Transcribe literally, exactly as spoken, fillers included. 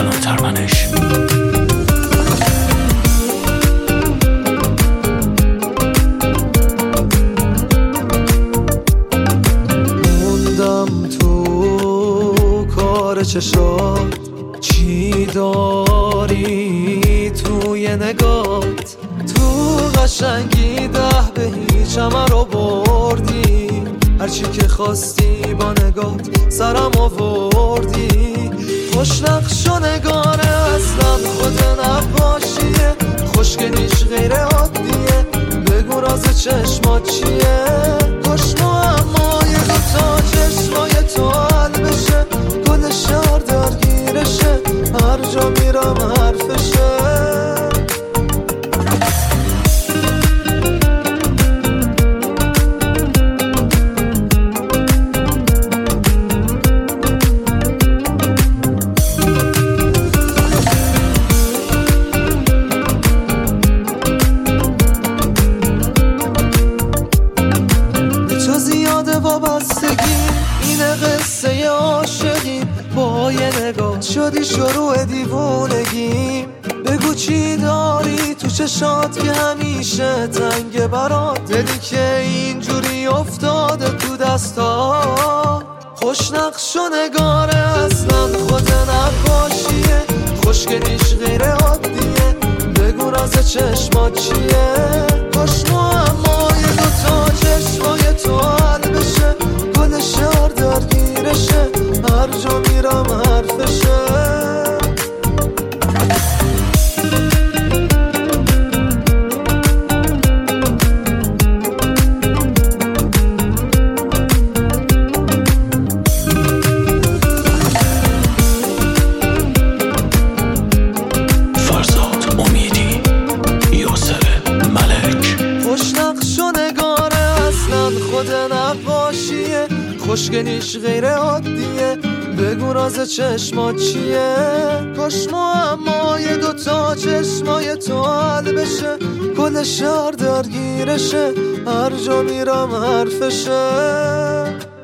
کلانتر منش. موندم تو کار چشات، چی داری توی نگات؟ تو قشنگی ده به هیچم رو بردی، هرچی که خواستی با نگات سرم آوردی. خوش نقش و نگاره اصلا خود نقاشیه، خوشگلیش غیر عادیه، بگو راز چشمات چیه؟ خوش معمای دوتا چشمای تو حل بشه، کل شهر درگیرشه، هر جا میرم حرفشه. وابستگی اینه قصه عاشقی، با یه نگاه شدی شروع دیوونگی. بگو چی داری تو چشات که همیشه تنگ برات، دلی که اینجوری افتاده تو دستا. خوش نقش و نگاره اصلا خود نقاشیه، خوشگلیش غیر عادیه، بگو راز چشمات چیه؟ خوش معمای دوتا چشمای تو حل بشه، کل شهر درگیرشه، هر جا میرم حرفشه. خود نقاشیه، خوشگلیش غیر عادیه، بگو راز چشمات چیه؟ کاش معمای دوتا چشمای تو حل بشه، کل شهر درگیرشه، هر جا میرم حرفشه.